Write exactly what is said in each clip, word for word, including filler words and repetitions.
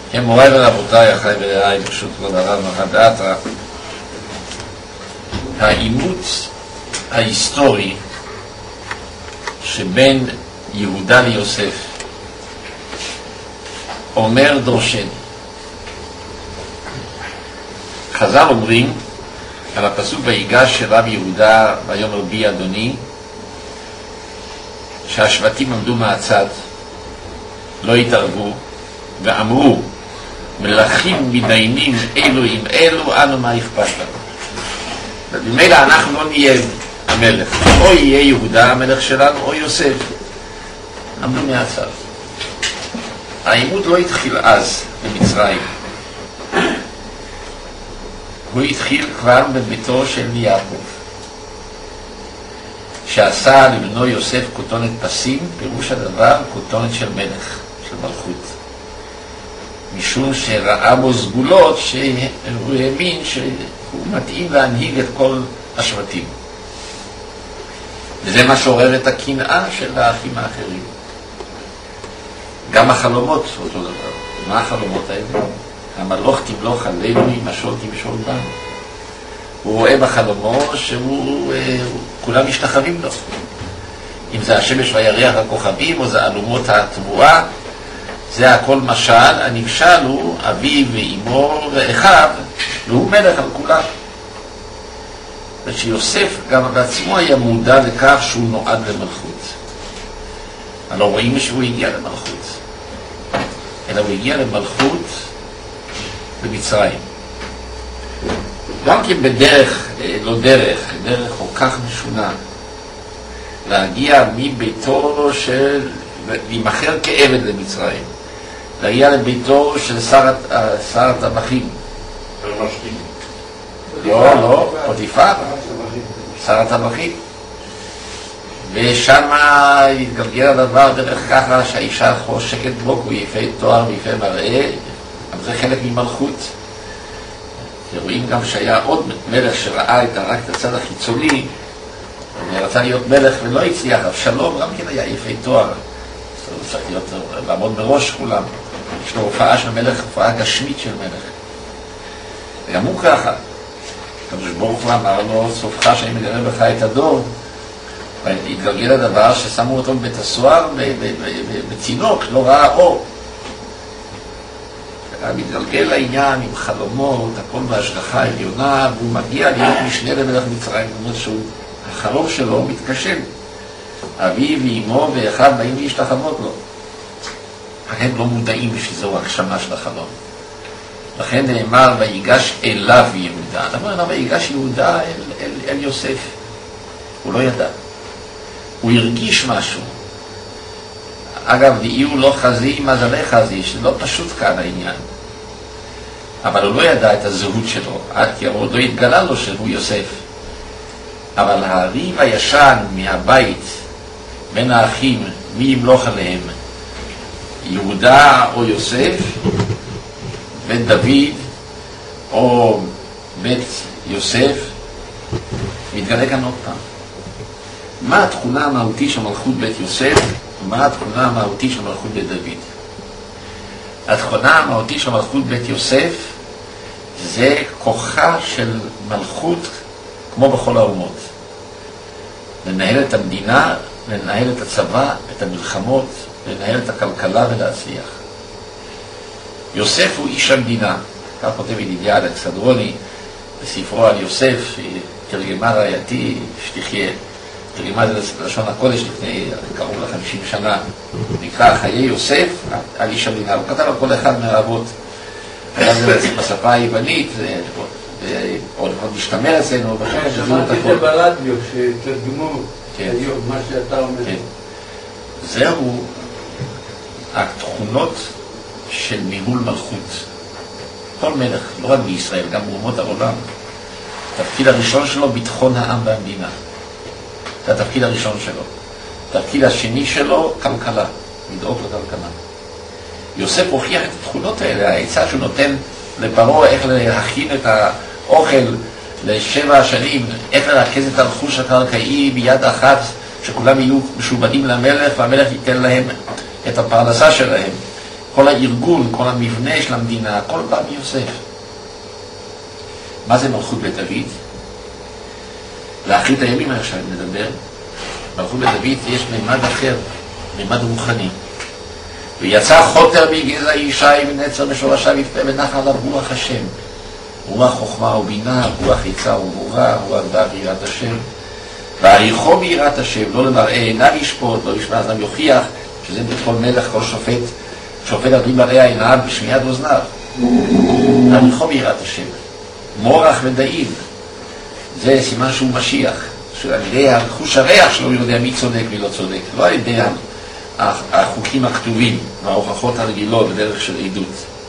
כן, מוריי ורבותיי, אחי ורעי, ברשות כבוד הרב מרן דאתרא, העימות ההיסטורי שבין יהודה ליוסף אומר דורשני. חז"ל אומרים על הפסוק ויגש של רב יהודה ויאמר בי אדוני, שהשבטים עמדו מהצד, לא התערבו, ואמרו מלכים מדיינים אלו עם אלו, אנו מה אכפת לנו. ובמילא אנחנו לא נהיה המלך, או יהיה יהודה המלך שלנו או יוסף. עמדו מהצד. העימות לא התחיל אז במצרים, הוא התחיל כבר בביתו של יעקב, שעשה לבנו יוסף כותונת פסים, פירוש הדבר כותונת של מלך, של מלכות, משום שראה בו סגולות שהוא האמין שהוא מתאים להנהיג את כל השבטים. וזה מה שעורר את הקנאה של האחים האחרים. גם החלומות אותו דבר. מה החלומות האלה? המלוך תמלוך עלינו, משול תמשול בנו. הוא רואה בחלומו שהוא, כולם משתחווים לו. אם זה השמש והירח הכוכבים, או זה אלומות התבואה, זה הכל משל. הנמשל הוא אביו ואימו ואחיו, והוא מלך על כולם. ושיוסף גם בעצמו היה מודע לכך שהוא נועד למלכות. אבל לא רואים שהוא הגיע למלכות, אלא הוא הגיע למלכות במצרים. גם כן בדרך, לא דרך, דרך כל כך משונה, להגיע מביתו של, להימחר כעבד למצרים, להגיע לביתו של שר הטבחים. לא, לא, פוטיפר, שר הטבחים. ושם התגלגל הדבר דרך ככה שהאישה חושקת בו, הוא יפה תואר ויפה מראה, אבל זה חלק ממלכות. רואים גם שהיה עוד מלך שראה את רק את הצד החיצוני, ורצה להיות מלך ולא הצליח. אבשלום גם כן היה יפה תואר, הוא צריך להיות, לעמוד בראש כולם. יש לו הופעה של מלך, הופעה גשמית של מלך. וגם הוא ככה. הקדוש ברוך הוא אמר לו, סופך שאני מגלה בך את הדור. והתגלגל הדבר ששמו אותו בבית הסוהר בצינוק, לא ראה אור. מתגלגל לעניין עם חלומות, הכל בהשגחה העליונה, והוא מגיע להיות משנה למלך מצרים. זאת אומרת שהחלום שלו מתקשל. אביו ואימו ואחיו באים להשתחוות לו. הם לא מודעים שזו הגשמה של החלום. לכן נאמר ויגש אליו יהודה. נאמר ויגש יהודה אל, אל, אל יוסף. הוא לא ידע. הוא הרגיש משהו. אגב, ואיהו לא חזי, מזלי חזי, שלא פשוט כאן העניין. אבל הוא לא ידע את הזהות שלו, עד כי עוד לא התגלה לו שהוא יוסף. אבל הריב הישן מהבית, בין האחים, מי ימלוך עליהם, יהודה או יוסף, בית דוד או בית יוסף, מתגלה כאן עוד פעם. מה התכונה המהותית של מלכות בית יוסף? מה התכונה המהותית של מלכות בית דוד? התכונה המהותית של מלכות בית יוסף זה כוחה של מלכות כמו בכל האומות. לנהל את המדינה, לנהל את הצבא, את המלחמות, לנהל את הכלכלה ולהצליח. יוסף הוא איש המדינה. כך כותב ידידיה אלכסנדרוני בספרו על יוסף, תרגמה רעייתי שתחיה. תרגמה זה לשון הקודש לפני קרוב ל-חמישים שנה. נקרא חיי יוסף על איש המדינה. הוא כתב על כל אחד מהאבות. היה זה בשפה היוונית, עוד משתמר אצלנו. שמעתי את זה ברדיו שתרגמו היום, מה שאתה אומר. זהו התכונות של ניהול מלכות. כל מלך, לא רק בישראל, גם באומות העולם. התפקיד הראשון שלו ביטחון העם והמדינה. זה התפקיד הראשון שלו. התפקיד השני שלו, כלכלה, לדאוג לכלכלה. יוסף הוכיח את התכונות האלה, העצה שהוא נותן לפרעה איך להכין את האוכל לשבע השנים, איך לרכז את הרכוש הקרקעי ביד אחת, שכולם יהיו משובדים למלך, והמלך ייתן להם את הפרנסה שלהם. כל הארגון, כל המבנה של המדינה, הכל בא מיוסף. מה זה מלכות בית דוד? לאחרית הימים עכשיו נדבר. מלכות בית דוד יש מימד אחר, מימד רוחני. ויצא חוטר מגזע ישי ונצר משורשיו יפה ונח עליו רוח השם. רוח חוכמה ובינה, רוח עצה וגבורה, רוח דעת ויראת השם. ועריכו ביראת השם, לא למראה עיניו ישפוט, לא ישמע אוזניו יוכיח, שזה כל מלך, כל שופט, שופט על פי מראה עיניו בשמיעת אוזניו. עריכו ביראת השם. מורח ודאים. זה סימן שהוא משיח. שעל ידי חוש הריח שלו הוא יודע מי צודק ומי לא צודק. לא על ידי החוקים הכתובים וההוכחות הרגילות בדרך של עדות.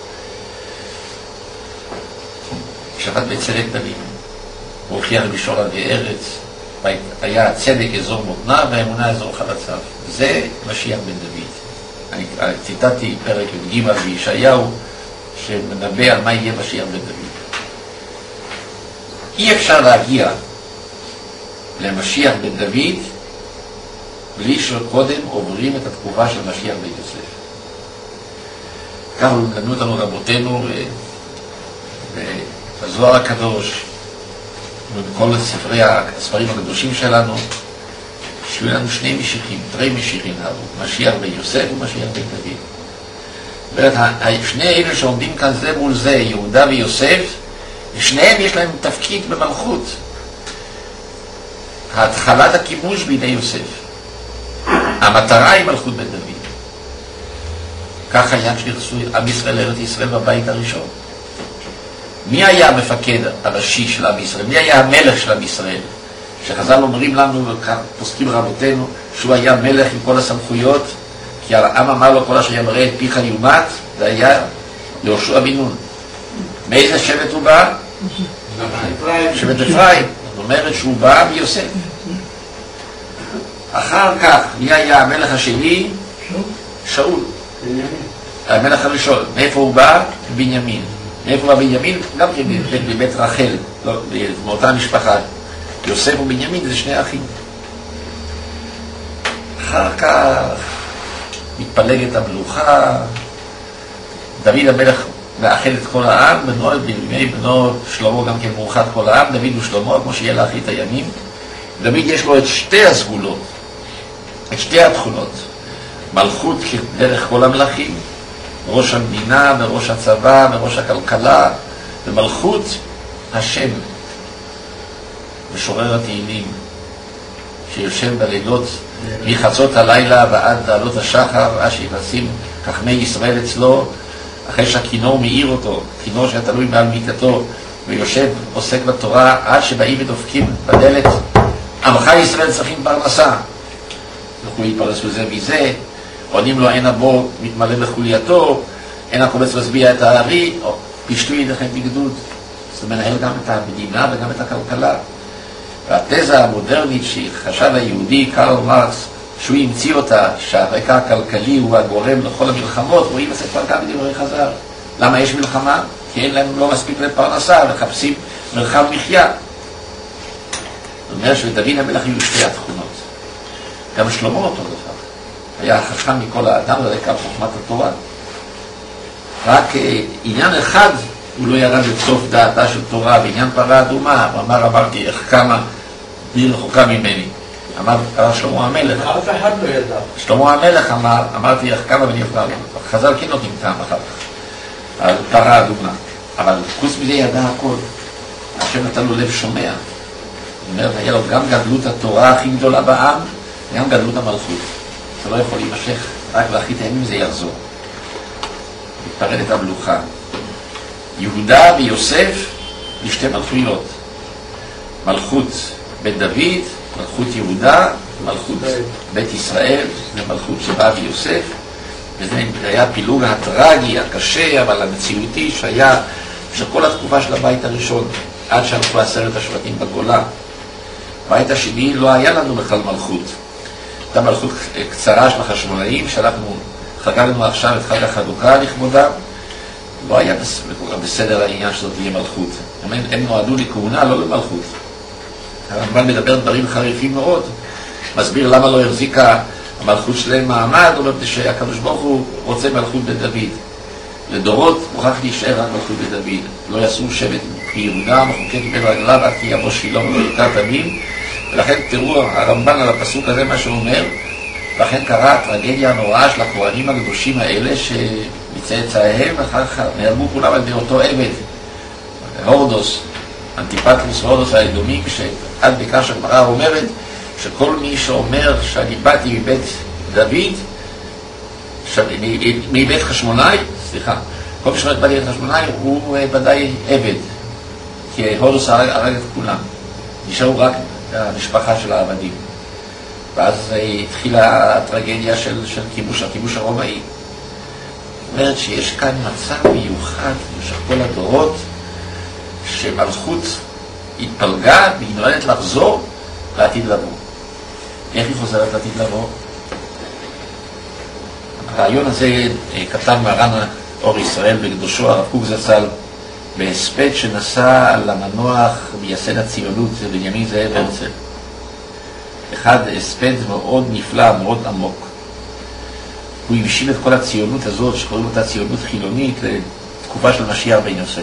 שבת בצדק דמים. הוא הוכיח בשור עדי ארץ. היה צדק אזור מותנה והאמונה אזור חלציו. זה משיח בן דוד. אני ציטטתי פרק י"ג בישעיהו שמנבא על מה יהיה משיח בן דוד. אי אפשר להגיע למשיח בן דוד בלי שקודם עוברים את התקופה של משיח בן יוסף. כך למדנו אותנו רבותינו בזוהר הקדוש ובכל ספרי הספרים הקדושים שלנו, שיהיו לנו שני משיחים, תרי משיחים הללו, משיח בן יוסף ומשיח בן דוד. זאת אומרת, שני אלה שעומדים כאן זה מול זה, יהודה ויוסף, ושניהם יש להם תפקיד במלכות. התחלת הכיבוש בידי יוסף. המטרה היא מלכות בן דוד. כך היה כשנכנסו עם ישראל לארץ ישראל בבית הראשון. מי היה המפקד הראשי של עם ישראל? מי היה המלך של עם ישראל? שחז"ל אומרים לנו, וכאן פוסקים רבותינו, שהוא היה מלך עם כל הסמכויות, כי העם אמר לו כל אשר ימראה את פיך יומת, זה היה יהושע בן נון. מאיזה שבט הוא בא? שבט אפרים. זאת אומרת שהוא בא מיוסף. אחר כך, מי היה המלך השני? שאול. המלך הראשון. מאיפה הוא בא? בנימין. מאיפה בא בנימין? גם כן בבית רחל, מאותה משפחה. יוסף ובנימין זה שני אחים. אחר כך מתפלגת המלוכה, דוד המלך מאחד את כל העם, בנו, בימי בנו שלמה גם כן מאוחד כל העם, דוד ושלמה, כמו שיהיה לאחרית הימים. דוד יש לו את שתי הסגולות, את שתי התכונות, מלכות כדרך כל המלכים, ראש המדינה וראש הצבא וראש הכלכלה, ומלכות השם, משורר התהילים, שיושב בלילות מחצות הלילה ועד עלות השחר, עד שיבשים חכמי ישראל אצלו, אחרי שהכינור מאיר אותו, כינור שהיה תלוי מעל מיטתו, ויושב עוסק בתורה עד שבאים ודופקים בדלת, עמך ישראל צריכים פרנסה, אנחנו להתפרנס בזה מזה, עונים לו אין הבור מתמלא בחולייתו, אין הקובץ משביע את הארי, או פשטו ידיכם בגדוד. זה מנהל גם את המדינה וגם את הכלכלה. והתזה המודרנית שחשב היהודי קרל מרקס, שהוא המציא אותה, שהרקע הכלכלי הוא הגורם לכל המלחמות, רואים בספר גם בדברי חז"ל. למה יש מלחמה? כי אין להם לא מספיק לפרנסה, מחפשים מרחב מחיה. זאת אומרת שלדוד המלך היו שתי התכונות. גם שלמה אותו דבר. היה חכם מכל האדם, זה רקע חוכמת התורה. רק עניין אחד הוא לא ירד לסוף דעתה של תורה, בעניין פרה אדומה, הוא אמר, אמרתי, איך כמה בי רחוקה ממני. אמר שלמה המלך. אף אחד לא ידע. שלמה המלך אמר, אמרתי, איך כמה בני יפגע. חז"ל כן נותנים טעם אחר כך, על פרה אדומה. אבל חוץ מזה ידע הכל. השם נתן לו לב שומע. זאת אומרת, היה לו גם גדלות התורה הכי גדולה בעם, גם גדלות המלכות. זה לא יכול להימשך, רק לאחרית הימים זה יחזור. מתפרדת המלוכה. יהודה ויוסף לשתי מלכויות. מלכות בן דוד, מלכות יהודה, מלכות בית ישראל, ומלכות שבא ויוסף. וזה היה הפילוג הטרגי, הקשה, אבל המציאותי שהיה של כל התקופה של הבית הראשון, עד שהלכו עשרת השבטים בגולה. בבית השני לא היה לנו בכלל מלכות. הייתה מלכות קצרה של החשמונאים, שאנחנו חגגנו עכשיו את חג החנוכה לכבודם. לא היה בסדר העניין שזאת תהיה מלכות. הם, הם נועדו לכהונה, לא למלכות. הרמב"ן מדבר דברים חריפים מאוד. מסביר למה לא החזיקה המלכות שלהם מעמד, אומרת שהקדוש ברוך הוא רוצה מלכות בדוד. לדורות מוכרח להישאר רק מלכות בדוד. לא יעשו שבט כיהודה, מחוקק בין רגליו עד כי יבוא שילה וברכת עמים. ולכן תראו הרמב"ן על הפסוק הזה מה שהוא אומר, לכן קרה הטרגדיה הנוראה של הכהנים הקדושים האלה שמצאצאיהם אחר כך נעלמו כולם על ידי אותו עבד, הורדוס, אנטיפטרוס הורדוס האדומי, כשעד בכך שהגמרא אומרת שכל מי שאומר שאני באתי מבית דוד, מבית חשמונאי, סליחה, כל מי שאומר באתי מבית חשמונאי הוא ודאי עבד, כי הורדוס הרג את כולם, נשארו רק המשפחה של העבדים. ואז התחילה הטרגדיה של, של כיבוש, הכיבוש הרומאי. זאת אומרת שיש כאן מצב מיוחד במשך כל הדורות, שמלכות התפלגה והיא נועדת לחזור לעתיד לבוא. איך היא חוזרת לעתיד לבוא? הרעיון הזה כתב מרן אור ישראל בקדושו הרב קוק זצ"ל, בהספד שנשא על המנוח מייסד הציונות בנימין זאב הרצל. אחד הספד מאוד נפלא, מאוד עמוק. הוא הבשיל את כל הציונות הזאת, שקוראים אותה ציונות חילונית, לתקופה של משיח בן יוסף.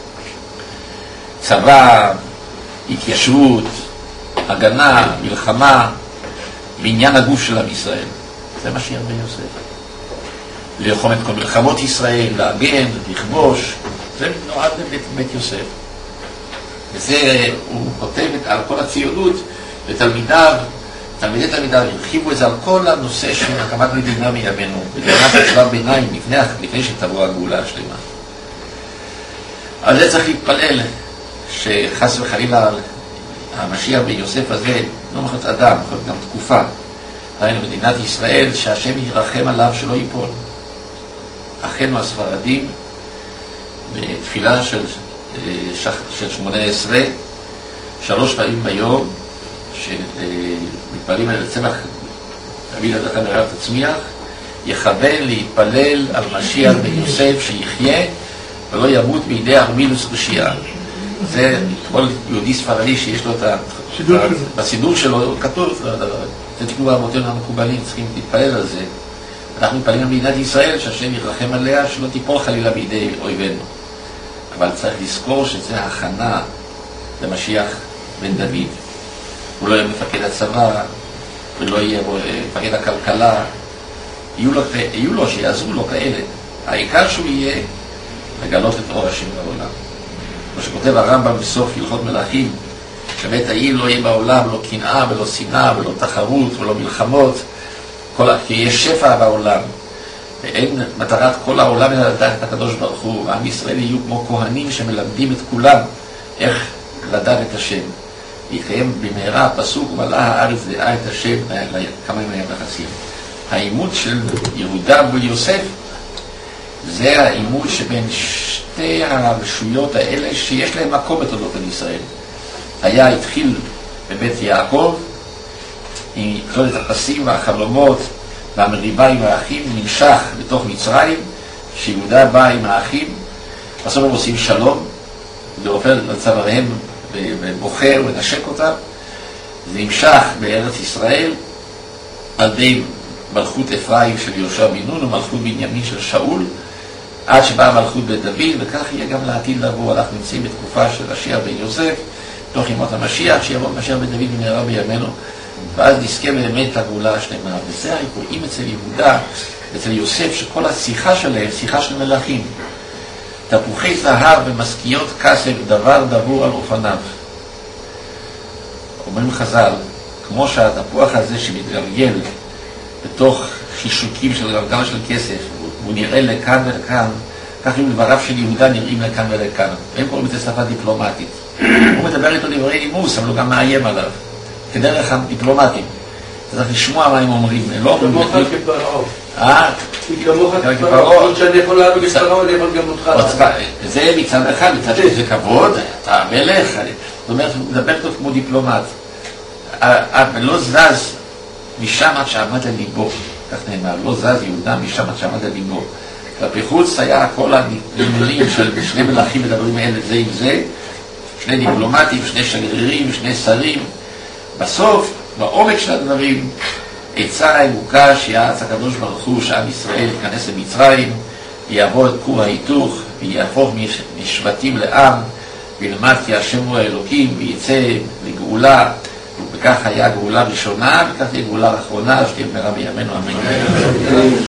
צבא, התיישבות, הגנה, מלחמה, בעניין הגוף של עם ישראל. זה משיח בן יוסף. ללחום את כל מלחמות ישראל, להגן, לכבוש, זה נועד לבית בית יוסף. וזה הוא כותב על כל הציונות, ותלמידיו, תלמידי תלמידיו הרחיבו את זה על כל הנושא של הקמת מדינה מימינו, מדינת שלב ביניים, לפני, לפני שתבוא הגאולה השלמה. על זה צריך להתפלל, שחס וחלילה המשיח בן יוסף הזה, לא יכול להיות אדם, יכול להיות גם תקופה, היינו מדינת ישראל, שהשם ירחם עליו שלא ייפול. אחינו הספרדים, בתפילה של, של שמונה עשרה, שלוש פעמים ביום, שמתפללים על צמח אביד הדחן הרב תצמיח, יכוון להתפלל על משיח בן יוסף שיחיה ולא ימות בידי ארמינוס רשיעה. זה כל יהודי ספרדי שיש לו את ה... בסידור שלו כתוב, זה תקנו רבותינו המקובלים, צריכים להתפלל על זה. אנחנו מתפללים על מדינת ישראל שהשם ירחם עליה שלא תיפול חלילה בידי אויבינו. אבל צריך לזכור שזה הכנה למשיח בן דוד. הוא לא יהיה מפקד הצבא, ולא יהיה מפקד הכלכלה. יהיו לו, יהיו לו שיעזרו לו כאלה. העיקר שהוא יהיה לגלות את אור השם בעולם. כמו שכותב הרמב"ם בסוף הלכות מלכים, שבית העיל לא יהיה בעולם לא קנאה ולא שנאה ולא תחרות ולא מלחמות, כל, כי יש שפע בעולם. ואין מטרת כל העולם אלא לדעת את הקדוש ברוך הוא, ועם ישראל יהיו כמו כהנים שמלמדים את כולם איך לדעת את השם. ויקיים במהרה הפסוק, ומלאה הארץ דעה את השם כמה ימים יחסים. העימות של יהודה ויוסף זה העימות שבין שתי הרשויות האלה שיש להם מקום בתולדות עם ישראל. היה התחיל בבית יעקב, עם כל את הפסים והחלומות והמריבה עם האחים, נמשך בתוך מצרים, שיהודה בא עם האחים, בסוף הם עושים שלום, ואופן לצוואריהם ובוחר ונשק אותם. זה נמשך בארץ ישראל על די מלכות אפרים של יהושע בן נון ומלכות בנימין של שאול, עד שבאה מלכות בית דוד, וכך יהיה גם לעתיד לבוא. אנחנו נמצאים בתקופה של משיח בן יוסף, תוך ימות המשיח, שיבוא משיח בן דוד במהרה בימינו, ואז נזכה באמת את הגאולה השלמה. וזה רואים אצל יהודה, אצל יוסף, שכל השיחה שלהם, שיחה של מלכים. תפוחי זהב ומשכיות כסף, דבר דבור על אופניו. אומרים חז"ל, כמו שהתפוח הזה שמתגלגל בתוך חישוקים של גלגל של כסף, הוא נראה לכאן ולכאן, כך עם דבריו של יהודה נראים לכאן ולכאן. והם קוראים את זה שפה דיפלומטית. הוא מדבר איתו דברי נימוס, אבל הוא גם מאיים עליו. כדרך הדיפלומטים. אתה צריך לשמוע מה הם אומרים. הם לא אומרים... כמוך כפרעה. אה? כמוך כפרעה. שאני יכול להרוג את פרעה, אני יכול גם אותך. זה מצד אחד, מצד שני זה כבוד, אתה המלך. זאת אומרת, הוא מדבר טוב כמו דיפלומט. לא זז משם עד שעמד על ליבו. כך נאמר, לא זז יהודה משם עד שעמד על ליבו. כלפי חוץ היה כל הנמלים של שני מלכים מדברים אלה זה עם זה, שני דיפלומטים, שני שגרירים, שני שרים. בסוף, בעומק של הדברים, עצה העמוקה שיעץ הקדוש ברוך הוא שעם ישראל ייכנס למצרים, ויעבור את כור ההיתוך, ויהפוך משבטים לעם, וילמד כי השם הוא האלוקים, וייצא לגאולה, וכך היה גאולה ראשונה, וכך תהיה גאולה אחרונה, שתהיה במהרה בימינו אמן.